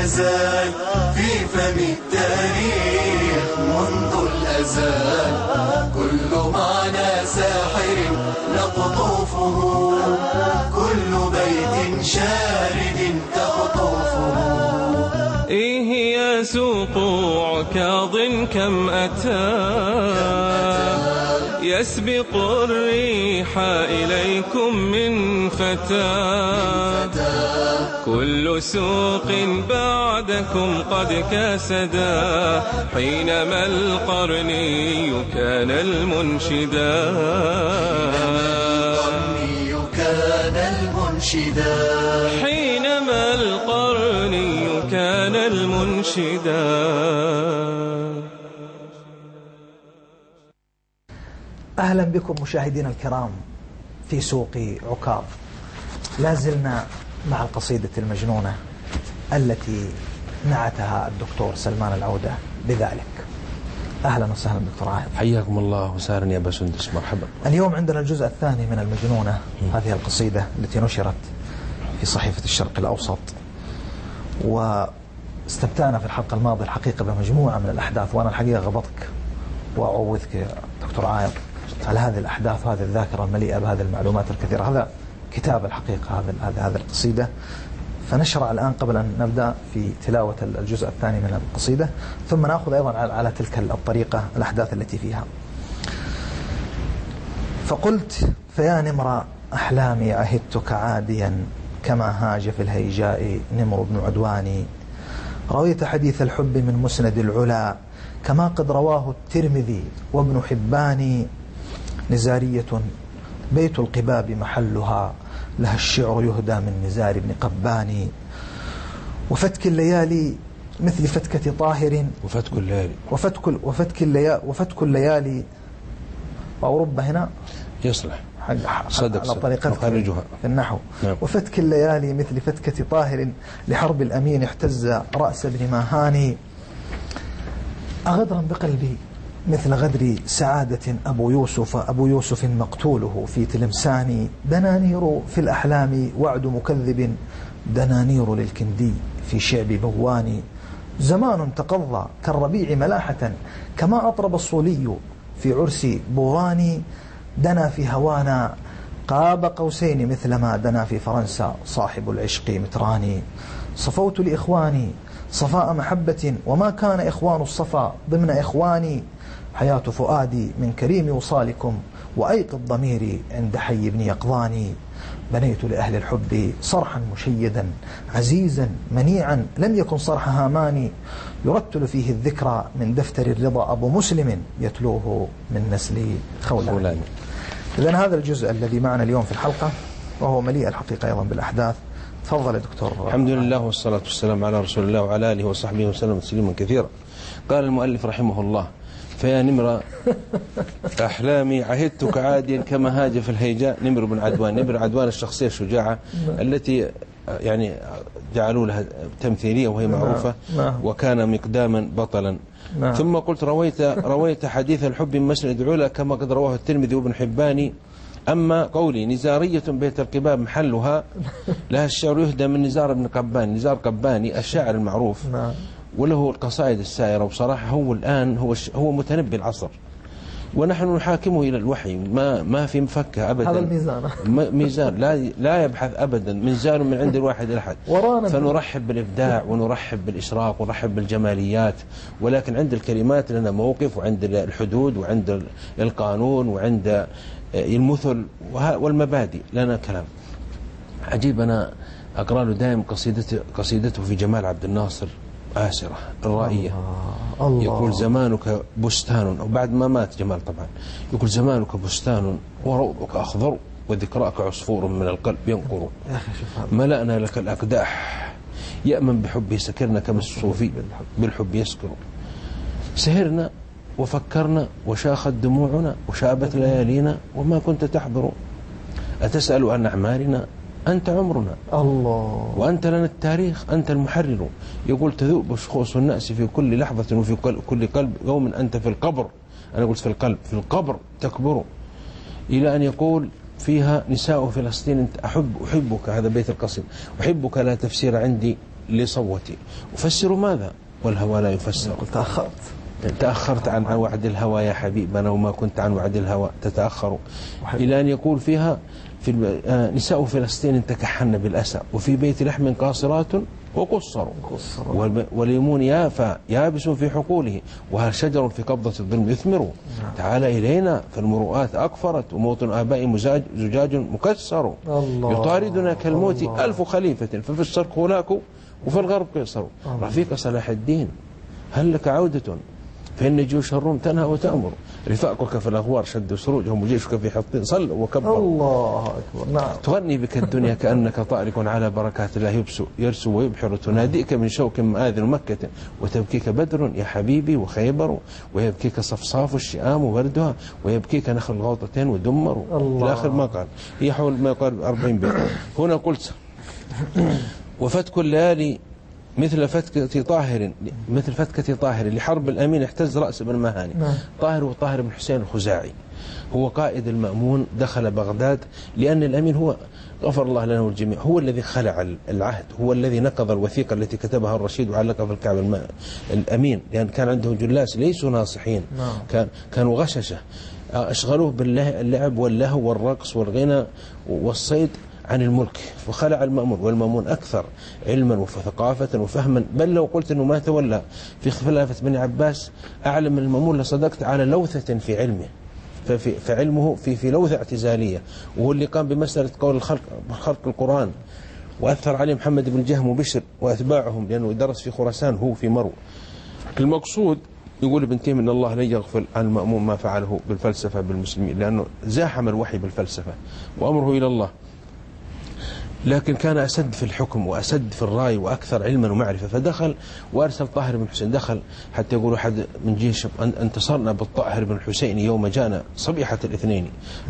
يزال في فم التاريخ منذ الأزال. كل معنى ساحر نقطوفه، كل بيت شارد تخطوفه. إيه يسوق عكاظ كم أتى يسبق الريح إليكم من فتى. كل سوق بعدكم قد كاسدا حينما القرني كان المنشدا. حينما القرني كان المنشدا. أهلا بكم مشاهدينا الكرام في سوق عكاظ. لازلنا مع القصيدة المجنونة التي نعتها الدكتور سلمان العودة بذلك. أهلا وسهلا دكتور عاهد. حياكم الله وسهلا يا بسندس، مرحبا. اليوم عندنا الجزء الثاني من المجنونة، هذه القصيدة التي نشرت في صحيفة الشرق الأوسط، واستمتعنا في الحلقة الماضية الحقيقة بمجموعة من الأحداث، وأنا الحقيقة غبطك وأعوذك يا دكتور عاهد على هذه الأحداث وهذه الذاكرة المليئة بهذه المعلومات الكثيرة. هذا كتاب الحقيقة، هذه القصيدة. فنشرع الآن قبل أن نبدأ في تلاوة الجزء الثاني من القصيدة، ثم نأخذ أيضا على تلك الطريقة الأحداث التي فيها. فقلت: فيا نمر أحلامي عهدتك عاديا كما هاج في الهيجاء نمر بن عدواني. رويت حديث الحب من مسند العلا كما قد رواه الترمذي وابن حبان. نزارية بيت القباب محلها لها الشعر يهدى من نزار بن قباني. وفتك الليالي مثل فتكة طاهر وفتك الليالي أو رب هنا يصلح صدق على طريقتك في النحو. نعم. وفتك الليالي مثل فتكة طاهر لحرب الأمين احتز رأس ابن ماهاني. أغدرا بقلبي مثل غدر سعادة أبو يوسف مقتوله في تلمساني. دنانير في الأحلام وعد مكذب دنانير للكندي في شعب بواني. زمان تقضى كالربيع ملاحة كما أطرب الصولي في عرس بوراني. دنا في هوانا قاب قوسين مثلما دنا في فرنسا صاحب العشق متراني. صفوت لإخواني صفاء محبة وما كان إخوان الصفا ضمن إخواني. حياة فؤادي من كريم وصالكم وأيقظ ضميري عند حي بن يقظاني. بنيت لأهل الحب صرحا مشيدا عزيزا منيعا لم يكن صرح هاماني. يرتل فيه الذكرى من دفتر الرضا أبو مسلم يتلوه من نسل خولاني. إذن هذا الجزء الذي معنا اليوم في الحلقة وهو مليء الحقيقة أيضا بالأحداث. تفضل يا دكتور. الحمد لله والصلاة والسلام على رسول الله وعلى آله وصحبه وسلم تسليما كثيرا. قال المؤلف رحمه الله: فيا نمر أحلامي عهدتك عاديا كما هاج في الهيجاء نمر بن عدوان. نمر عدوان الشخصية الشجاعة التي يعني جعلوا لها تمثيلية وهي معروفة، وكان مقداما بطلا. ثم قلت: رويت حديث الحب من مسند علا كما قد رواه الترمذي وابن حبان. أما قولي نزارية بيت القباب محلها لها الشعر يهدى من نزار بن قباني. نزار قباني الشاعر المعروف وله القصائد السائرة، وبصراحة هو الآن هو متنبي العصر، ونحن نحاكمه إلى الوحي. ما في مفكة أبدا. هذا الميزان ميزان لا يبحث أبدا، ميزان من عند الواحد الأحد. فنرحب بالإبداع ونرحب بالإشراق ونرحب بالجماليات، ولكن عند الكلمات لنا موقف، وعند الحدود وعند القانون وعند المثل والمبادئ لنا كلام عجيب. أنا أقرأ له دائم قصيدته في جمال عبد الناصر آسرة الرائية. الله. يقول: زمانك بستان، أو بعد ما مات جمال طبعا، يقول: زمانك بستان وروضك أخضر وذكراك عصفور من القلب ينقر. ملأنا لك الأقداح يأمن بحبه سكرنا كما الصوفي بالحب يسكر. سهرنا وفكرنا وشاخت دموعنا وشابت ليالينا وما كنت تحضر. أتسأل عن أعمالنا أنت عمرنا الله، وأنت لنا التاريخ أنت المحرر. يقول: تذوب شخوص النأس في كل لحظة وفي كل قلب يوم أنت في القبر. أنا قلت في القلب، في القبر تكبر. إلى أن يقول فيها: نساء فلسطين أحبك، هذا بيت القصيد، أحبك لا تفسير عندي لصوتي. أفسر ماذا والهوى لا يفسر؟ تأخرت عن وعد الهوى يا حبيبنا، وما كنت عن وعد الهوى تتأخر. إلى أن يقول فيها نساء فلسطين تكحن بالأسى، وفي بيت لحم قاصرات وقصر، والليمون يابس في حقوله، وهل شجر في قبضة الظلم يثمر. تعال إلينا فالمروءات أكفرت، وموطن آباء زجاج مكسر. يطاردنا كالموت ألف خليفة، ففي الشرق هناك وفي الغرب قيصر. رفيق صلاح الدين هل لك عودة؟ فإن جيوش الروم تنهى وتأمر، رفاقك في الأغوار شدوا سروجهم، وجيشك في حطين صلوا وكبروا. الله أكبر. نعم. تغني بك الدنيا كأنك طارق على بركات الله يرسو ويبحر، تناديك من شوك مآذن مكة، وتبكيك بدر يا حبيبي وخيبر، ويبكيك صفصاف الشئام وبردها، ويبكيك نخل الغوطتين ودمر. إلى آخر ما قال، هي حول ما يقارب 40 بيت. هنا قلت وفتك الليالي مثل فتكة طاهر لحرب الأمين احتز رأس بن مهاني. طاهر وطاهر بن حسين الخزاعي هو قائد المأمون، دخل بغداد لأن الأمين هو غفر الله لنا والجميع هو الذي خلع العهد، هو الذي نقض الوثيقة التي كتبها الرشيد وعلقها في الكعبة الأمين، لأن كان عنده جلاس ليسوا ناصحين، كانوا غششة، أشغلوه باللعب واللهو والرقص والغنى والصيد عن الملك، وخلع المأمون. والمأمون أكثر علما وثقافة وفهما، بل لو قلت أنه ما تولى في خلافة بن عباس أعلم من المأمون لصدقت على لوثة في علمه، فعلمه في لوثة اعتزالية، وهو اللي قام بمسألة قول خلق القرآن، وأثر عليه محمد بن جهم وبشر وأتباعهم، لأنه درس في خراسان هو في مرو. المقصود يقول ابن تيمية إن الله لن يغفل عن المأمون ما فعله بالفلسفة بالمسلمين، لأنه زاحم الوحي بالفلسفة وأمره إلى الله، لكن كان أسد في الحكم وأسد في الرأي وأكثر علما ومعرفة. فدخل وأرسل طاهر بن حسين، دخل حتى يقول أحد من جيش انتصرنا بالطاهر بن حسين يوم جانا صبيحة الاثنين،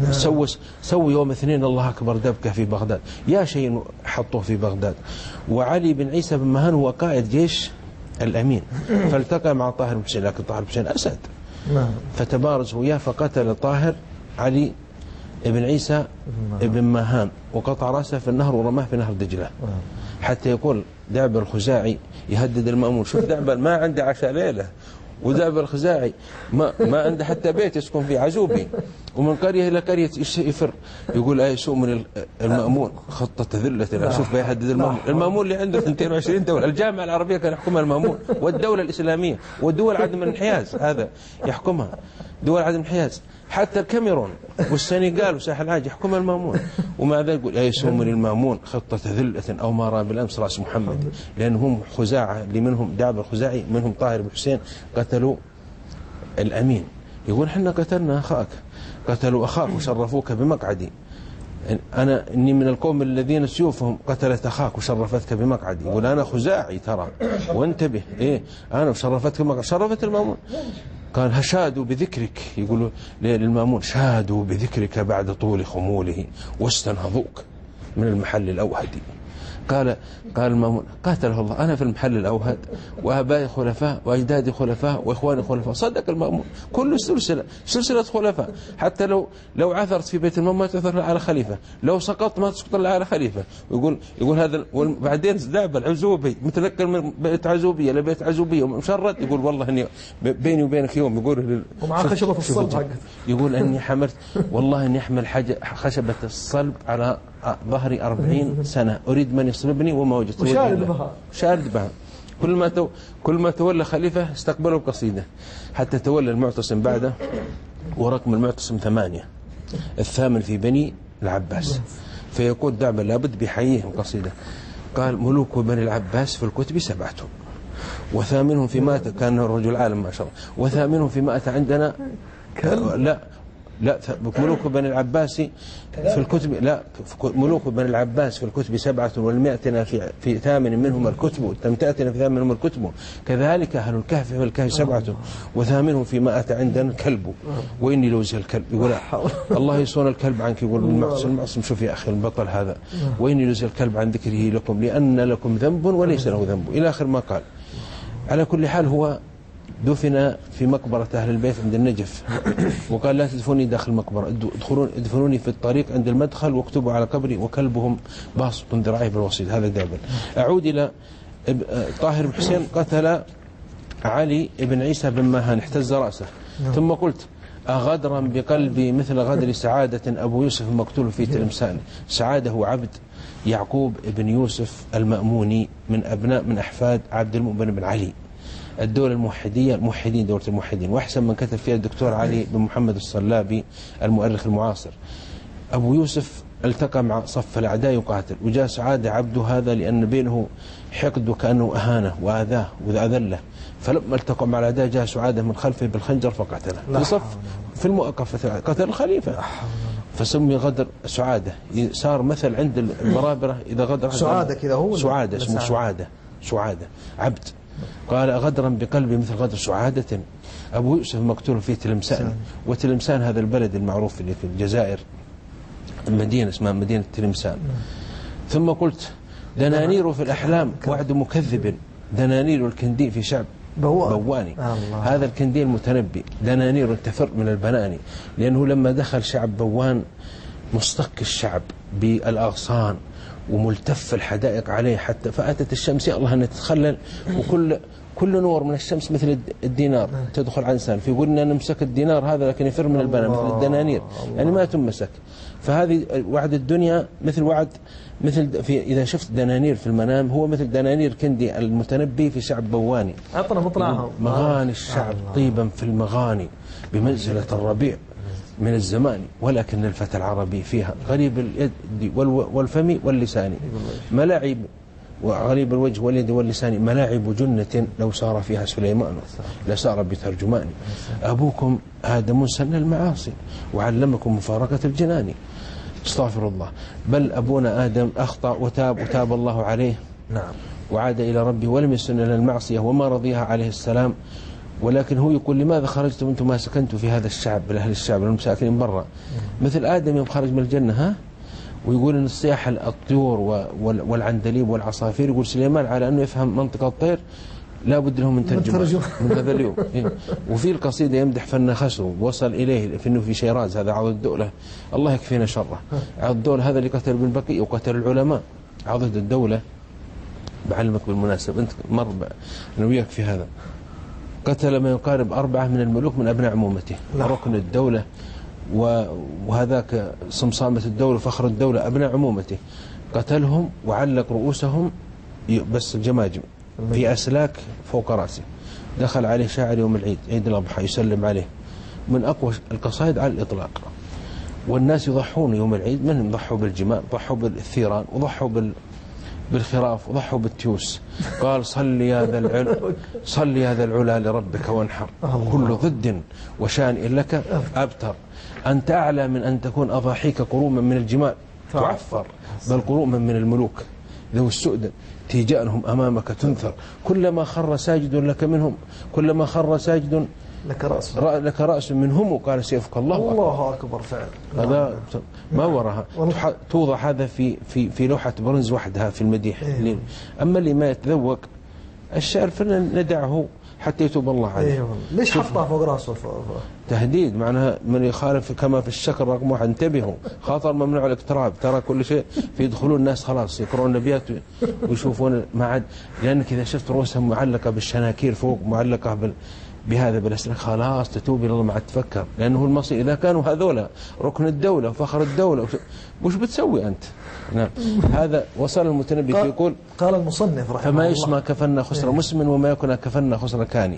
سوي يوم اثنين الله أكبر دبكة في بغداد، يا شيء حطوه في بغداد. وعلي بن عيسى بن مهان هو قائد جيش الأمين، فالتقى مع طاهر بن حسين، لكن طاهر بن حسين أسد، فتبارز وياه، فقتل طاهر علي ابن عيسى ابن ماهان، وقطع رأسه في النهر ورماه في نهر دجلة، حتى يقول دعبة الخزاعي يهدد المأمون. شوف دعبة ما عنده عشاء ليلة، ودعبة الخزاعي ما عنده حتى بيت يسكن فيه، عزوبي، ومن قرية إلى قرية يفر. يقول أي سوء من المأمون خطة ذلة. شوف بيهدد المأمون اللي عنده 22 دولة، الجامعة العربية كان يحكمها المأمون، والدولة الإسلامية والدول عدم الانحياز هذا يحكمها، دول عدم الانحياز، حتى الكاميرون والسنغال وساحل العاج يحكمها المأمون. ومع ذلك يقول أي سوء من المأمون خطة ذلة أو ما رأى بالأمس رأس محمد، لأنهم خزاعة، اللي منهم دعبة الخزاعي منهم طاهر بن حسين قتلوا الأمين. يقول حنا قتلنا أخاك، قتلوا أخاك وشرفوك بمقعدي، إني من القوم الذين سيوفهم قتلت أخاك وشرفتك بمقعدي. يقول أنا خزاعي ترى وانتبه، أنا وشرفتك بمقعدي، شرفت المأمون. قال شادوا بذكرك، يقولوا للمأمون شادوا بذكرك بعد طول خموله واستنهضوك من المحل الأوهدي. قال المأمون قاتله الله، أنا في المحل الأوهد وآبائي خلفاء وأجدادي خلفاء وإخواني خلفاء. صدق المأمون، كل سلسلة خلفاء، حتى لو عثرت في بيت المأمون ما تعثر على خليفة، لو سقطت ما تسقط على خليفة. يقول هذا. وبعدين دعب العزوبي متذكر من بيت عزوبية لبيت عزوبية ومشرد، يقول والله إني بيني وبينك يوم، يقول ومع خشبة الصلب حقت، يقول أني حملت والله إني أحمل خشبة الصلب على ظهري 40 سنة، أريد من يصلبني وما وجدت. شارد بها. كل ما تولى خليفة استقبله بقصيدة، حتى تولى المعتصم بعده، ورقم المعتصم 8، الثامن في بني العباس. فيقول دعبة لابد بحييهم قصيدة، قال ملوك بني العباس في الكتب 7، وثامنهم في مات، كان رجل عالم ما شاء الله، وثامنهم في مات عندنا لا ملوك بني العباس في الكتب، لا ملوك بني العباس في الكتب 7، والمئتنا في 8 منهم الكتب، تمتأتنا في 8 منهم الكتب، كذلك أهل الكهف في الكهف 7، وثامنهم في مات عندنا الكلب، وإني لوزي الكلب. يقول الله يصون الكلب عنك، يقول المعصم شوف يا أخي البطل هذا، وإني لوزي الكلب عن ذكره لكم لأن لكم ذنب وليس له ذنب، إلى آخر ما قال. على كل حال هو دفن في مقبرة أهل البيت عند النجف، وقال لا تدفنوني داخل المقبرة، ادفنوني في الطريق عند المدخل واكتبوا على قبري وكلبهم باسط ذراعيه بالوسيط. هذا دابل. أعود إلى طاهر بن حسين قتل علي بن عيسى بن ماهان احتز رأسه. ثم قلت أغدرا بقلبي مثل غدر سعادة أبو يوسف المقتول في تلمسان. سعادة هو عبد يعقوب بن يوسف المأموني من أحفاد عبد المؤمن بن علي. الدولة الموحدية، الموحدين، دولة الموحدين، وأحسن من كتب فيها الدكتور علي بن محمد الصلابي المؤرخ المعاصر. أبو يوسف التقى مع صف الأعداء يقاتل، وجاء سعادة عبده هذا لأن بينه حقد وكأنه أهانه وآذاه وأذله، فلما التقى مع الأعداء جاء سعادة من خلفه بالخنجر فقتله في صف في الموقف، قتل الخليفة، فسمي غدر سعادة. صار مثل عند المرابرة إذا غدر سعادة كذا هو سعادة، اسمه سعادة عبد. قال غدرا بقلبي مثل غدر سعادة أبو يوسف مقتول في تلمسان. وتلمسان هذا البلد المعروف اللي في الجزائر، المدينة اسمها مدينة تلمسان. ثم قلت دنانير في الأحلام وعد مكذب، دنانير الكندي في شعب بواني. هذا الكندي المتنبي دنانير تفر من البناني، لأنه لما دخل شعب بوان مصطك الشعب بالأغصان وملتف الحدائق عليه، حتى فأتت الشمس يا الله أن تتخلل، وكل نور من الشمس مثل الدينار تدخل عن إنسان، فيقولنا نمسك الدينار هذا لكن يفر من البنان مثل الدنانير، يعني ما تمسك. فهذه وعد الدنيا مثل إذا شفت دنانير في المنام هو مثل دنانير كندي المتنبي في شعب بواني. عطنا مطلعهم. مغاني الشعب طيبا في المغاني بمنزلة الربيع من الزمان، ولكن الفتى العربي فيها غريب اليد والفم واللسان ملاعب، وغريب الوجه واليد واللسان ملاعب جنة لو سار فيها سليمان لسار بترجمان. أبوكم آدم سن المعاصي وعلمكم مفارقة الجنان. استغفر الله. بل أبونا آدم أخطأ وتاب الله عليه، نعم، وعاد إلى ربه ولم يسن إلى المعصية وما رضيها عليه السلام. ولكن هو يقول لماذا خرجتم أنتم ما سكنتوا في هذا الشعب بالأهل الشعب المساكنين برا مثل آدم يوم خرج من الجنة ويقول أن الصياح الطيور والعندليب والعصافير، يقول سليمان على أنه يفهم منطقة الطير لا بد له من ترجمة من هذا اليوم. وفي القصيدة يمدح فن خسره وصل إليه في أنه في شيراز، هذا عضد الدولة الله يكفينا شره، عضد الدولة هذا اللي قتل بن بكي وقتل العلماء. عضد الدولة بعلمك بالمناسبة أنت مر أنا وياك في هذا، قتل ما يقارب 4 من الملوك من أبناء عمومته، ركن الدولة وهذاك صمصامة الدولة فخر الدولة أبناء عمومته، قتلهم وعلق رؤوسهم بس الجماجم في أسلاك فوق رأسه. دخل عليه شاعر يوم العيد، عيد الأضحى، يسلم عليه من أقوى القصائد على الإطلاق. والناس يضحون يوم العيد، منهم ضحوا بالجمال، ضحوا بالثيران، وضحوا بالخراف، وضحوا بالتيوس. قال صل يا ذا العلا لربك وانحر، كل ضد وشان لك أبتر، أنت أعلى من أن تكون أضاحيك قروما من الجمال تعفر، بل قروما من الملوك ذو السؤدد تيجانهم أمامك تنثر، كلما خر ساجد لك منهم، كلما خر ساجد لك رأس منهم، وقال سيفك الله أكبر. فعلا هذا ما وراها توضع هذا في لوحة برنز وحدها في المديح. أما اللي ما يتذوق الشعر فلندعه حتى يتوب الله عليه. ليش حطها فوق راسه؟ تهديد، معناها من يخالف كما في الشكر رقم 1 انتبهوا، خاطر ممنوع الاقتراب، ترى كل شيء فيدخلون الناس خلاص يقرؤون النبيات ويشوفون ما عاد، لأنك إذا شفت رؤوسهم معلقة بالشناكير فوق، معلقة بهذا بالأسلاك، خلاص تتوب إلى الله ما عاد تفكر، لأنه المصير إذا كانوا هذولا ركن الدولة وفخر الدولة وش بتسوي أنت؟ نعم. هذا وصل المتنبي يقول قال المصنف رحمه فما الله يسمى كفنا خسر مسلم وما يكون كفنا خسر كاني،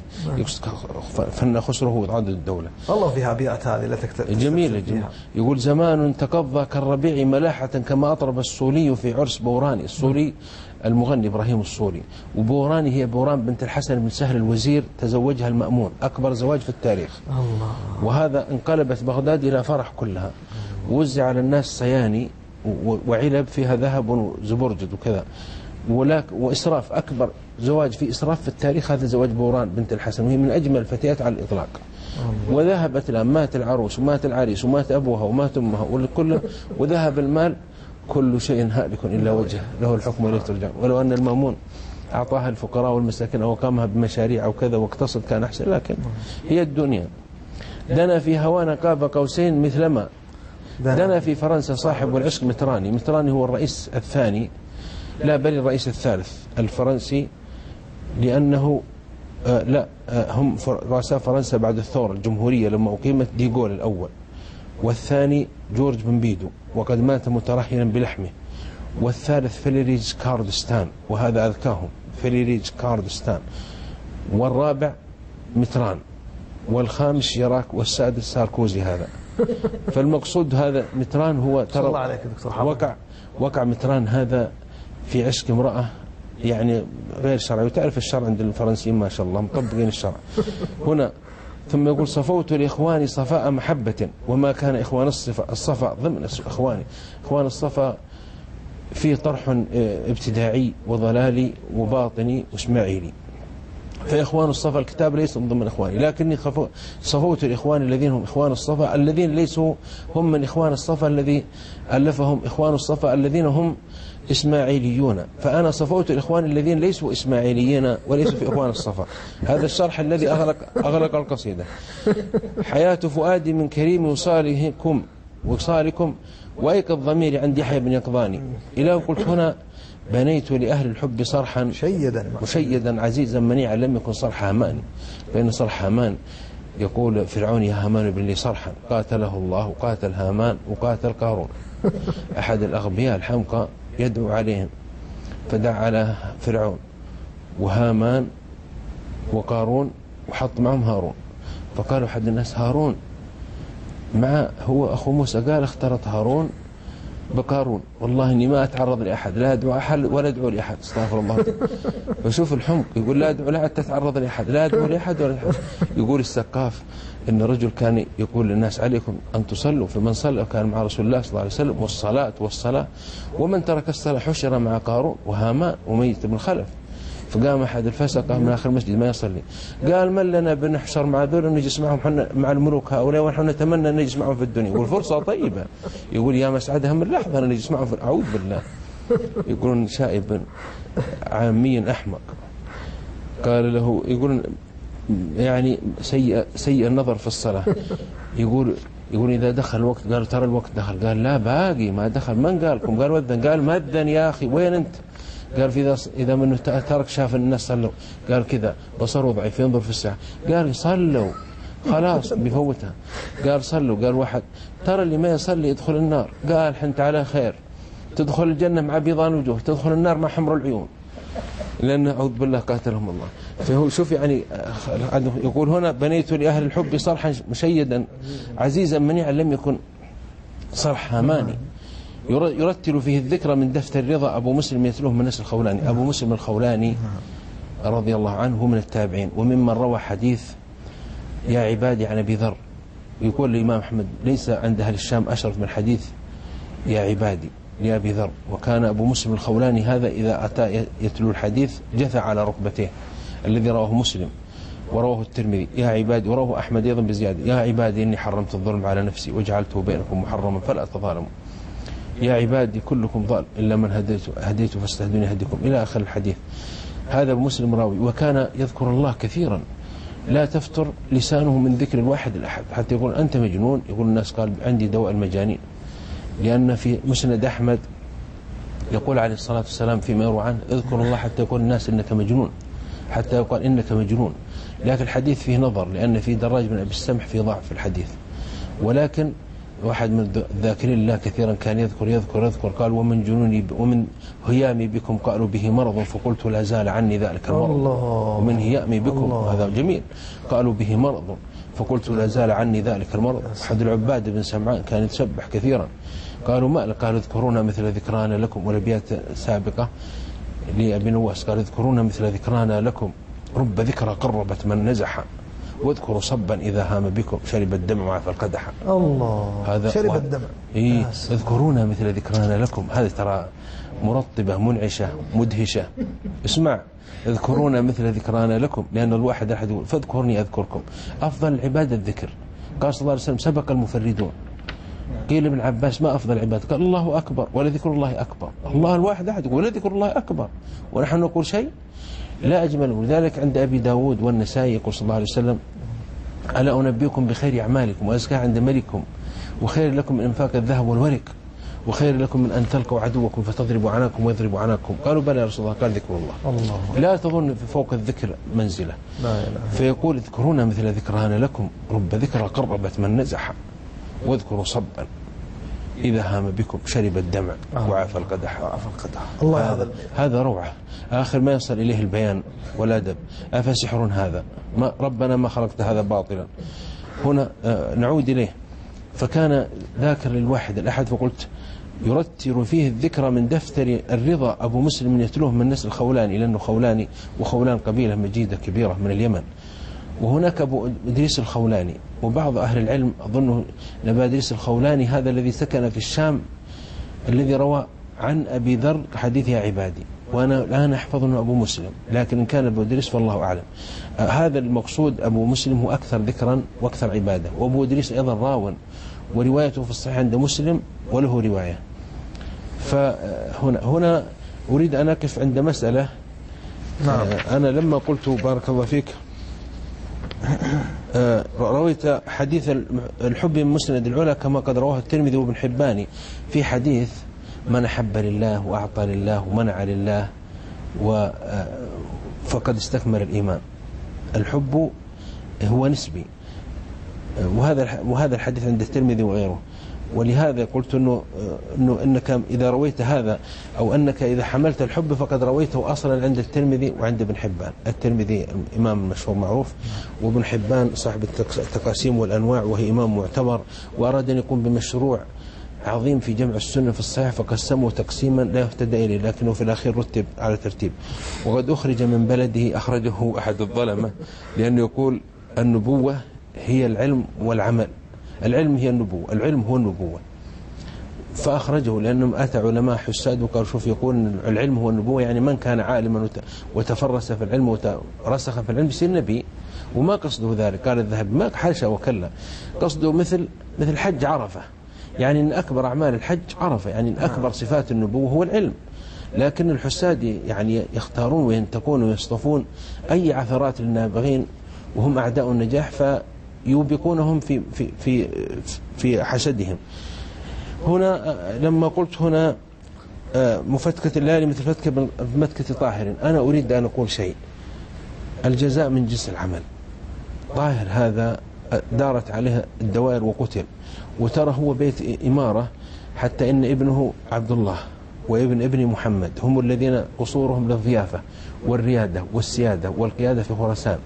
فن خسره هو عدد الدولة. الله فيها أبيات هذه لا تكتب جميلة. يقول زمان تقضى كالربيع ملاحة كما أطرب الصولي في عرس بوراني. الصولي المغني إبراهيم الصولي، وبوراني هي بوران بنت الحسن بن سهل الوزير تزوجها المأمون، أكبر زواج في التاريخ. وهذا انقلبت بغداد إلى فرح كلها، ووزع على الناس صياني وعلب فيها ذهب وزبرجد وكذا، وإسراف، أكبر زواج في إسراف في التاريخ هذا زواج بوران بنت الحسن، وهي من أجمل الفتيات على الإطلاق. وذهبت الآن، مات العروس ومات العريس ومات أبوها ومات أمها والكل، وذهب المال، كل شيء هالك إلا وجهه له الحكم وإليه ترجعون. ولو أن المأمون أعطاها الفقراء والمساكين أو قامها بمشاريع أو كذا واقتصد كان أحسن، لكن هي الدنيا. دنا في هوانا قاب قوسين مثلما دنا في فرنسا صاحب العشق متراني. متراني هو الرئيس الثاني لا، بل الرئيس الثالث الفرنسي، لأنه لا، هم رؤساء فرنسا بعد الثورة الجمهورية لما أقيمت ديغول الأول، والثاني جورج بنبيدو وقد مات مترهلا بلحمه، والثالث فيليريج كاردستان وهذا أذكاهم فيليريج كاردستان، والرابع متران، والخامس شيراك، والسادس ساركوزي. هذا فالمقصود هذا متران هو ترى وقع متران هذا في عشق امرأة يعني غير شرعي، وتعرف الشرع عند الفرنسيين ما شاء الله مطبقين الشرع هنا. ثم يقول صفوت لإخواني صفاء محبة وما كان إخوان الصفا ضمن إخواني. إخوان الصفا فيه طرح ابتداعي وضلالي وباطني واسماعيلي، فإخوان الصفا الكتاب ليس من ضمن إخواني، لكني صفوت الإخوان الذين هم إخوان الصفا الذين ليسوا هم من إخوان الصفا الذي ألفهم إخوان الصفا الذين هم إسماعيليون، فأنا صفوت الإخوان الذين ليسوا إسماعيليين وليسوا في إخوان الصفا. هذا الشرح الذي أغلق القصيدة. حياة فؤادي من كريم وصالكم وأيقظ ضميري عند يحيى بن يقظاني. إلى قلت هنا بنيت لأهل الحب صرحا مشيدا عزيزا منيعا لم يكن صرح هامان، فإن صرح هامان يقول فرعون يا هامان ابن لي صرحا، قاتله الله وقاتل هامان وقاتل قارون أحد الأغبياء الحمقى يدعو عليهم، فدعا على فرعون وهامان وقارون وحط معهم هارون، فقالوا أحد الناس هارون مع هو أخو موسى، قال اخترت هارون بقارون، والله إني ما أتعرض لأحد، لا أدعو أحد ولا أدعو لأحد، استغفر الله. فشوف الحمق يقول لا أدعو لأحد تتعرض لأحد، لا أدعو لأحد ولا أحد. يقول السقاف إن رجل كان يقول للناس عليكم أن تصلوا، فمن صلى كان مع رسول الله صلى الله عليه وسلم، والصلاة ومن ترك الصلاة حشر مع قارون وهامان وميت بن خلف. فقام أحد الفسقة من آخر المسجد ما يصلي قال من لنا بنحشر مع ذول نجلس معهم مع الملوك هؤلاء ونحن نتمنى أن نجلس معهم في الدنيا، والفرصة طيبة. يقول يا مسعدها من لحظة أنا نجلس معهم أعوذ بالله. يقولون شائب عامي أحمق قال له، يقولون يعني سيء النظر في الصلاة. يقول إذا دخل الوقت قالوا ترى الوقت دخل، قال لا باقي ما دخل، من قالكم؟ قال وذن، قال مذن يا أخي وين أنت؟ قال إذا منه ترك شاف الناس صلوا، قال كذا بصره ضعيف ينظر في الساعة، قال صلوا خلاص بيفوتها، قال صلوا، قال واحد ترى اللي ما يصلي يدخل النار، قال حنت على خير، تدخل الجنة مع بيضان الوجوه، تدخل النار مع حمر العيون، لأن أعوذ بالله قاتلهم الله. فهو شوف يعني يقول هنا بنيت لأهل الحب صرحا مشيدا عزيزا منيعا لم يكن صرح هاماني. يرتل فيه الذكر من دفتر الرضا أبو مسلم يتلوه من نسل الخولاني. أبو مسلم الخولاني رضي الله عنه من التابعين وممن روى حديث يا عبادي عن أبي ذر. يقول الإمام أحمد ليس عند أهل الشام أشرف من حديث يا عبادي لأبي ذر، وكان أبو مسلم الخولاني هذا إذا أتى يتلو الحديث جثى على ركبته، الذي رواه مسلم ورواه الترمذي يا عبادي، ورواه أحمد أيضا بزيادة يا عبادي إني حرمت الظلم على نفسي وجعلته بينكم محرما فلا تظالموا، يا عبادي كلكم ضال إلا من هديت فاستهدوني هديكم، إلى آخر الحديث. هذا مسلم راوي، وكان يذكر الله كثيرا لا تفتر لسانه من ذكر الواحد الأحد، حتى يقول أنت مجنون، يقول الناس قال عندي دواء المجانين، لأن في مسند أحمد يقول عليه الصلاة والسلام فيما يروى عنه اذكر الله حتى يقول الناس إنك مجنون، حتى يقال إنك مجنون. لكن الحديث فيه نظر، لأن فيه دراج بن أبي السمح في ضعف الحديث، ولكن واحد من الذاكرين الله كثيرا كان يذكر قال ومن جنوني ومن هيامي بكم قالوا به مرض فقلت لا زال عني ذلك المرض. ومن هيامي بكم هذا جميل، قالوا به مرض فقلت لا زال عني ذلك المرض. أحد العباد بن سمعان كان يتسبح كثيرا، قالوا ما قالوا اذكرونا مثل ذكرانا لكم، والأبيات سابقة لأبي نواس قال اذكرونا مثل ذكرانا لكم رب ذكرى قربت من نزح، واذكروا صبا إذا هام بكم شرب الدم مع فالقدح. الله هذا شرب الدم. إيه اذكرونا مثل ذكرانا لكم، هذا ترى مرطبة منعشة مدهشة. اسمع اذكرونا مثل ذكرانا لكم، لأن الواحد أحد يقول فاذكرني أذكركم. أفضل العبادة الذكر، قال صلى الله عليه وسلم سبق المفردون. قيل ابن عباس ما أفضل العبادة؟ قال الله أكبر ولا ذكر الله أكبر. الله الواحد أحد يقول ولا ذكر الله أكبر ونحن نقول شيء لا أجمل. ولذلك عند أبي داود والنسائي يقول صلى الله عليه وسلم ألا أنبئكم بخير أعمالكم وأزكى عند ملككم وخير لكم من إنفاق الذهب والورق وخير لكم من أن تلقوا عدوكم فتضربوا عناكم ويضربوا عناكم. قالوا بلى يا رسول الله. قال ذكر الله. لا تظن فوق الذكر منزلة. فيقول اذكرونا مثل ذكران لكم، رب ذكرى قربت من نزح، واذكروا صبا إذا هام بكم شرب الدمع وعاف القدح. الله هذا روعة. آخر ما يصل إليه البيان والأدب. أفسحر هذا؟ ربنا ما خلقت هذا باطلا. هنا نعود إليه. فكان ذاكر للواحد الأحد، فقلت يرتر فيه الذكر من دفتر الرضا أبو مسلم يتلوه من نسل خولاني، لأنه خولاني، وخولان قبيلة مجيدة كبيرة من اليمن. وهناك أبو إدريس الخولاني، وبعض أهل العلم أظنه أبو إدريس الخولاني هذا الذي سكن في الشام، الذي روى عن أبي ذر حديث يا عبادي، وأنا الآن أحفظ أنه أبو مسلم، لكن إن كان أبو إدريس فالله أعلم. هذا المقصود أبو مسلم هو أكثر ذكرا وأكثر عبادة، وأبو إدريس أيضا راو، وروايته في الصحيح عند مسلم وله رواية. فهنا أريد أن أقف عند مسألة. أنا لما قلت بارك الله فيك رويت حديث الحب من مسند العلا كما قد رواه الترمذي وابن حباني، في حديث من أحب لله وأعطى لله ومنع لله فقد استكمل الإيمان. الحب هو نسبي، وهذا الحديث عند الترمذي وغيره. ولهذا قلت إنك إذا رويت هذا، أو أنك إذا حملت الحب فقد رويته أصلا عند الترمذي وعند ابن حبان. الترمذي إمام مشهور معروف، وابن حبان صاحب التقاسيم والأنواع وهي إمام معتبر، وأراد أن يقوم بمشروع عظيم في جمع السنة في الصحيح، فقسمه تقسيما لا يهتدى إليه، لكنه في الأخير رتب على ترتيب. وقد أخرج من بلده، أخرجه أحد الظلمة، لأنه يقول النبوة هي العلم والعمل. العلم هي النبوة، العلم هو النبوة. فأخرجه لأنهم أتى علماء حساد وقالوا شوف، يقول العلم هو النبوة، يعني من كان عالما وتفرس في العلم وترسخ في العلم يصير نبي. وما قصده ذلك، قال الذهبي ما حاشا وكلا، قصده مثل حج عرفة، يعني إن أكبر أعمال الحج عرفة، يعني إن أكبر صفات النبوة هو العلم. لكن الحساد يعني يختارون وينتقون ويصطفون أي عثرات للنابغين وهم أعداء النجاح، فيوبقونهم في حسدهم. هنا لما قلت هنا مفتكة الليالي مثل متكة طاهر، أنا أريد أن أقول شيء. الجزاء من جنس العمل. طاهر هذا دارت عليه الدوائر وقتل، وترى هو بيت إمارة، حتى إن ابنه عبد الله وابن ابن محمد هم الذين قصورهم للضيافة والريادة والسيادة والقيادة في خراسان.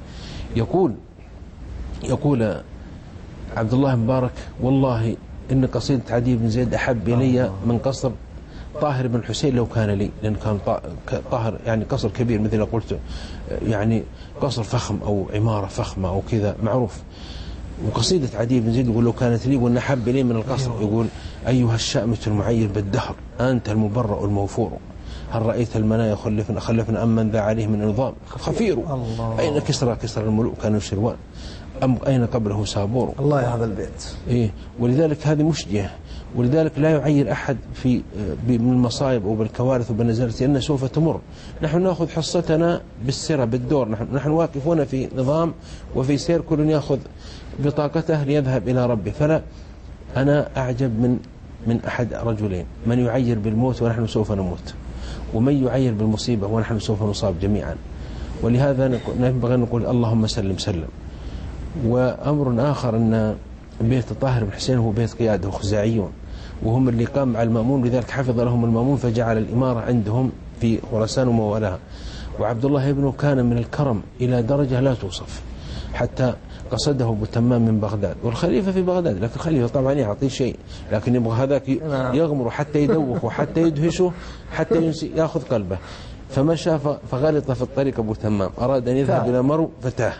يقول عبد الله مبارك والله إن قصيدة عدي بن زيد أحب إلي من قصر طاهر بن حسين لو كان لي، لأن كان طاهر يعني قصر كبير مثل قلت، يعني قصر فخم أو عمارة فخمة أو كذا معروف. وقصيدة عدي بن زيد يقول لو كانت لي وأن أحب لي من القصر، يقول أيها الشأمة المعير بالدهر أنت المبرأ الموفور، هل رأيت المنايا خلفنا أم من ذا عليه من نظام خفير، أين كسرى الملوك كانوا شروان، أم أين قبله سابور. الله يا هذا البيت. إيه، ولذلك هذه مشجعة، ولذلك لا يعير أحد من المصائب أو بالكوارث وبالنزلة لأنها سوف تمر. نحن نأخذ حصتنا بالسرة بالدور، نحن واقفون في نظام وفي سير، كل يأخذ بطاقته ليذهب إلى ربه. فلا أنا أعجب من أحد رجلين، من يعير بالموت ونحن سوف نموت، ومن يعير بالمصيبة ونحن سوف نصاب جميعا. ولهذا نبغى نقول اللهم سلم سلم. وأمر آخر أن بيت طاهر بن حسين هو بيت قيادة وخزاعيون، وهم اللي قام مع المأمون، لذلك حفظ لهم المأمون فجعل الإمارة عندهم في خراسان وموالها. وعبد الله ابنه كان من الكرم إلى درجة لا توصف، حتى قصده أبو تمام من بغداد، والخليفة في بغداد، لكن الخليفة طبعا يعطيه شيء، لكن يبغى هذاك يغمر حتى يدوخ وحتى يدهشه حتى يأخذ قلبه. فمشى فغلط في الطريق أبو تمام، أراد أن يذهب إلى مرو فتاه،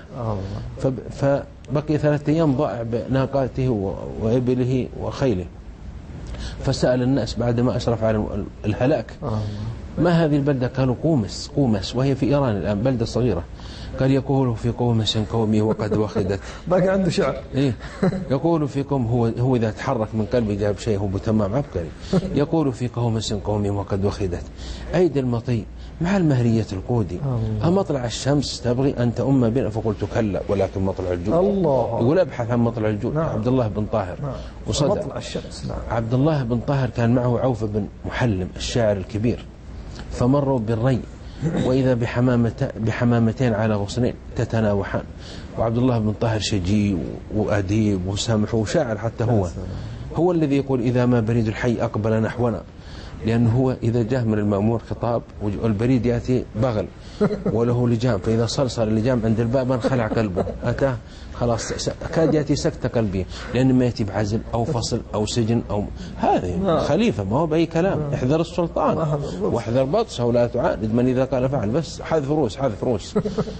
فبقي 3 أيام ضائع بناقاته وإبله وخيله. فسأل الناس بعدما أشرف على الهلاك ما هذه البلدة؟ قالوا قومس وهي في إيران الآن، بلدة صغيرة. قال يقول في قومس قومي وقد وخدت. باقي عنده شعر. إيه، يقول في قوم، هو إذا تحرك من قلبي جاب شيء، هو أبو تمام عبقري. يقول في قومس قومي وقد وخدت أيدي المطي مع المهرية القودي. أمطلع الشمس تبغي أن تؤم بنا؟ فقلت كلا ولكن مطلع الجود. الله. يقول أبحث عن مطلع الجود. نعم. عبد الله بن طاهر. نعم. وصدق مطلع الشمس. نعم. عبد الله بن طاهر كان معه عوف بن محلم الشاعر الكبير، فمروا بالري وإذا بحمامتين على غصنين تتناوحان، وعبد الله بن طاهر شجي وأديب وسامح وشاعر حتى هو الذي يقول إذا ما بريد الحي أقبل نحونا، لأنه هو إذا جاء من المأمور خطاب والبريد يأتي بغل وله لجام، فإذا صرصر اللجام عند الباب انخلع قلبه، أتاه خلاص كاد يأتي سكت قلبي، لأن ما يأتي بعزل أو فصل أو سجن أو هذه خليفة، ما هو بأي كلام. احذر السلطان واحذر بطشه ولا تعاند من إذا قال فعل، بس حذف روس.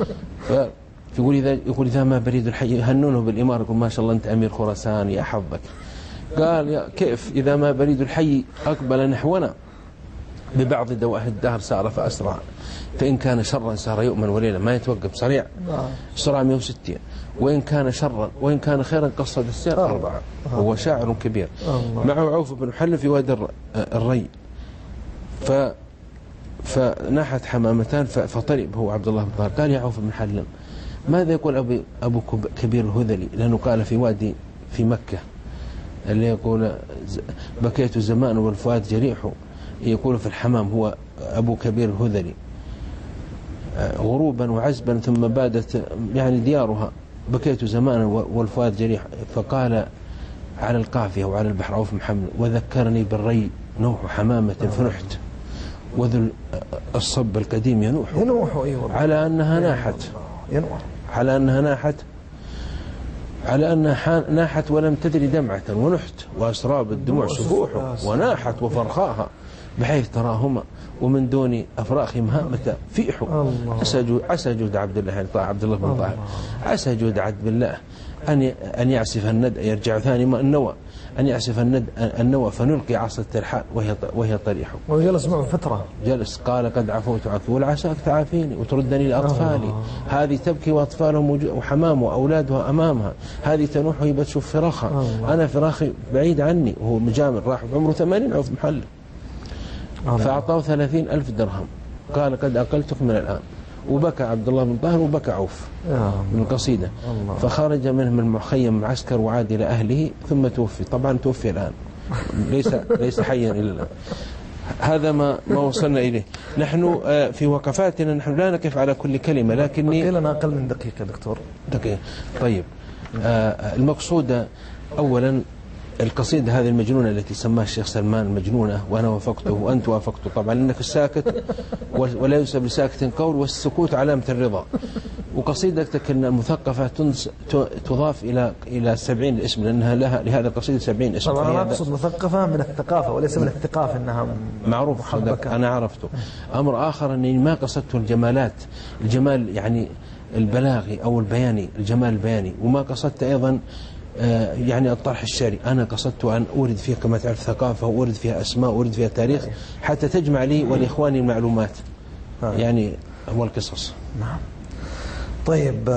يقول إذا ما بريد الحي هنونه بالإمارة، يقول ما شاء الله أنت أمير خراسان يا حظك. قال كيف إذا ما بريد الحي أقبل نحونا ببعض دواه الدهر سار فأسرع، فإن كان شرا سار يؤمن وليلا، ما يتوقف سريع سرعة 160، وإن كان شرا وإن كان خيرا قصد السير 4. هو شاعر كبير. معه عوف بن محلم في وادي الري، فناحت حمامتان فطرب هو عبد الله بن طاهر. قال يا عوف بن محلم ماذا يقول أبو كبير الهذلي؟ لأنه قال في وادي في مكة اللي يقول بكيت زمان والفؤاد جريح، يقول في الحمام هو أبو كبير الهذلي غروبا وعزبا ثم بادت يعني ديارها، بكيت زمان والفؤاد جريح. فقال على القافية وعلى البحر عوف محمد وذكرني بالري نوح حمامة فنحت، وذو الصب القديم ينوح على أنها ناحت ولم تدري دمعة ونحت، وأسراب الدموع سفوح وناحت وفرخاها بحيث تراهما ومن دون أفراخ مهامة فيح. عسى جود عبد الله بن طاهر، عسى جود عبد بالله أن يعسف الند يرجع ثاني ما النوى، أن يعسف النوى فنلقي عصا الترحال وهي طريحه. وجلس معه فترة جلس قال قد عفوت عفو عساك تعافيني وتردني لأطفالي، هذه تبكي وأطفالهم وحمام وأولادها أمامها، هذه تنوح وهي بتشوف فراخها، أنا فراخي بعيد عني، وهو مجامل راح بعمره 80 عوف محل. فأعطاه 30,000 درهم، قال قد أقلتك من الآن. وبكى عبد الله بن طاهر وبكى عوف من القصيدة. فخرج منه من المخيم العسكر وعاد إلى أهله ثم توفي. طبعا توفي الآن، ليس حيا إلا الآن. هذا ما وصلنا إليه. نحن في وقفاتنا نحن لا نقف على كل كلمة، لكني لنا أقل من دقيقة دكتور. دقيقة. طيب المقصود أولا القصيدة هذه المجنونة التي سماها الشيخ سلمان المجنونة، وأنا وافقته وأنت وافقته طبعا، إنك الساكت ولا يسب لساكت قول، والسكوت علامة الرضا. وقصيدتك المثقفة تضاف إلى 70 اسم، لأنها لها لهذا القصيدة 70 اسم. طبعا أنا أقصد مثقفة من الثقافة وليس من الثقافة أنها معروف. أنا عرفته. أمر آخر أني ما قصدت الجمالات، الجمال يعني البلاغي أو البياني، الجمال البياني، وما قصدت أيضا يعني الطرح الشعري. أنا قصدت أن أورد فيها كما تعرف ثقافة، وأورد فيها أسماء، وأورد فيها تاريخ، حتى تجمع لي ولإخواني المعلومات يعني هو القصص. نعم. طيب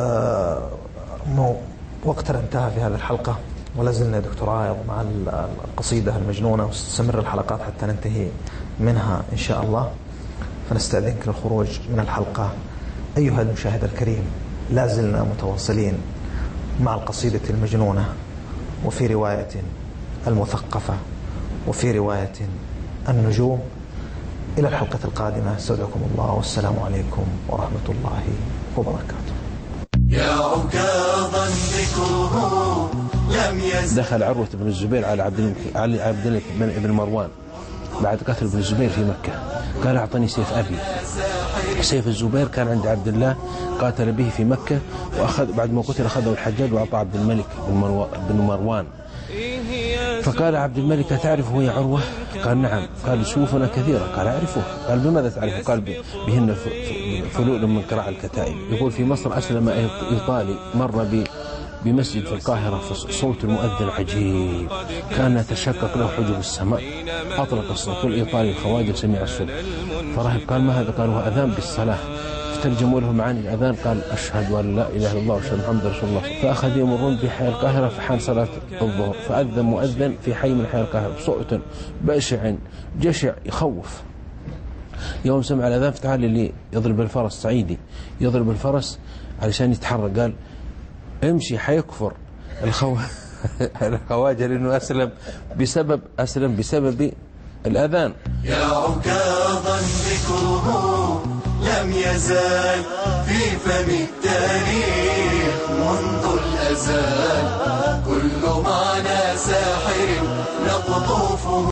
وقتنا انتهى في هذه الحلقة، ولا زلنا دكتور عايض مع القصيدة المجنونة، وستستمر الحلقات حتى ننتهي منها إن شاء الله، فنستأذنك للخروج من الحلقة. أيها المشاهد الكريم، لا زلنا متواصلين مع القصيدة المجنونة، وفي رواية المثقفة، وفي رواية النجوم. إلى الحلقة القادمة، استودعكم الله، والسلام عليكم ورحمة الله وبركاته. يا عكاظا ذكره لم يزل. دخل عروة بن الزبير على عبد الملك بن مروان بعد قتل ابن الزبير في مكة، قال أعطني سيف أبي. سيف الزبير كان عند عبد الله، قاتل به في مكة، وأخذ بعد ما قتل أخذه الحجاج وأعطى عبد الملك بن مروان. فقال عبد الملك تعرفه يا عروة؟ قال نعم. قال سيوفنا كثيرة. قال أعرفه. قال بماذا تعرفه؟ قال بهن فلول من قراع الكتائب. يقول في مصر أسلم إيطالي مر بمسجد في القاهرة، فصوت المؤذن عجيب، كان يتشقق له حجب السماء، أطلق الصوت الإيطالي الخواجة سمع الصوت، فرهب قال ما هذا؟ قال هو أذان بالصلاة. فترجموا له معاني الأذان، قال أشهد أن لا إله إلا الله وأشهد أن محمدا رسول الله. فأخذ يمرون بحي القاهرة، فحان صلاة الظهر، فأذن مؤذن في حي من حي القاهرة بصوت بشع جشع يخوف، يوم سمع الأذان فتعال اللي يضرب الفرس صعيدي يضرب الفرس علشان يتحرك، قال امشي حيكفر الخواجة لأنه أسلم بسبب الأذان. يا عكاظا ذكره لم يزال في فم التاريخ منذ الأزال، كل معنى ساحر نقول